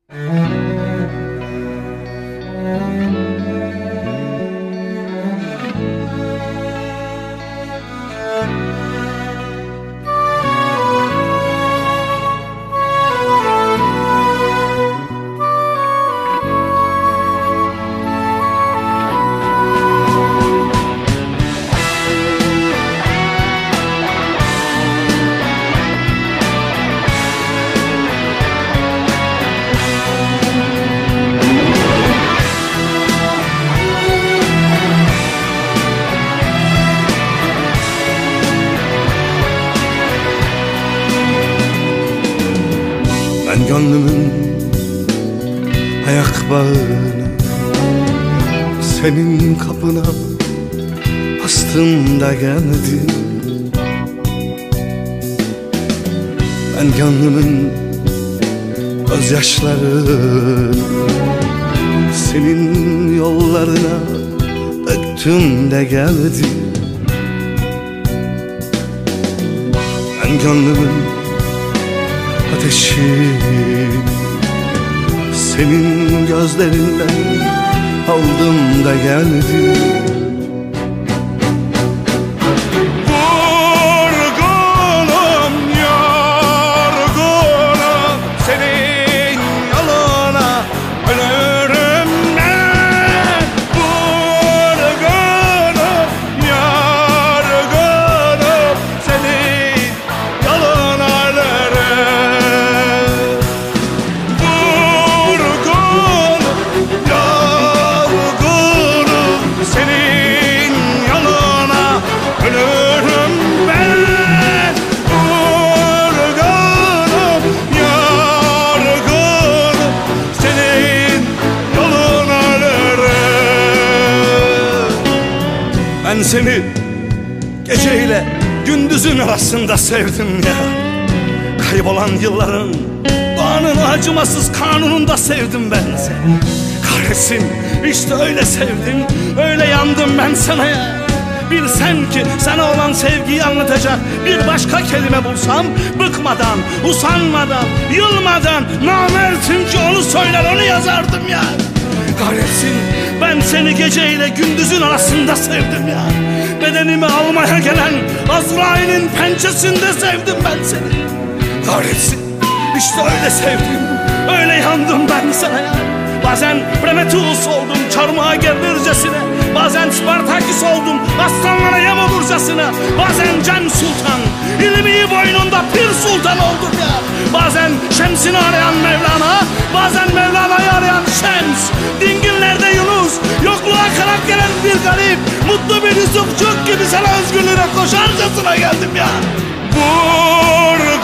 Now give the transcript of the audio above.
Ben gönlümün ayak bağını senin kapına bastım da geldim. Ben gönlümün gözyaşlarını senin yollarına döktüm de geldim. Ben gönlümün ateşi senin gözlerinden aldım da geldim. Vurgunum, yorgunum, senin yoluna ölürüm ben. Vurgunum, yorgunum, senin yoluna ölürüm. Vurgunum, yorgunum, senin yoluna ölürüm ben. Vurgunum, yorgunum, senin yoluna ölürüm. Ben seni geceyle gündüzün arasında sevdim ya. Kaybolan yılların doğanın acımasız kanununda sevdim ben seni. Kahretsin, işte öyle sevdim, öyle yandım ben sana ya. Bilsen ki sana olan sevgiyi anlatacak bir başka kelime bulsam, bıkmadan, usanmadan, yılmadan namertim ki onu söyler, onu yazardım ya. Kahretsin, ben seni geceyle gündüzün arasında sevdim ya. Bedenimi almaya gelen Azrail'in pençesinde sevdim ben seni. Kahretsin, işte öyle sevdim, öyle yandım ben sana ya. Bazen Prometheus oldum çarmıha gerilircesine, bazen Spartaküs oldum aslanlara yem olurcasına, bazen Cem Sultan, ilmi boynunda Pir Sultan oldum ya. Bazen Şems'ini arayan Mevlana, bazen Mevlana'yı arayan Şems. Dingillerde Yunus, yokluğa karak gelen bir garip, mutlu bir Yusufçuk gibi sana özgürlüğe koşarcasına geldim ya. Vur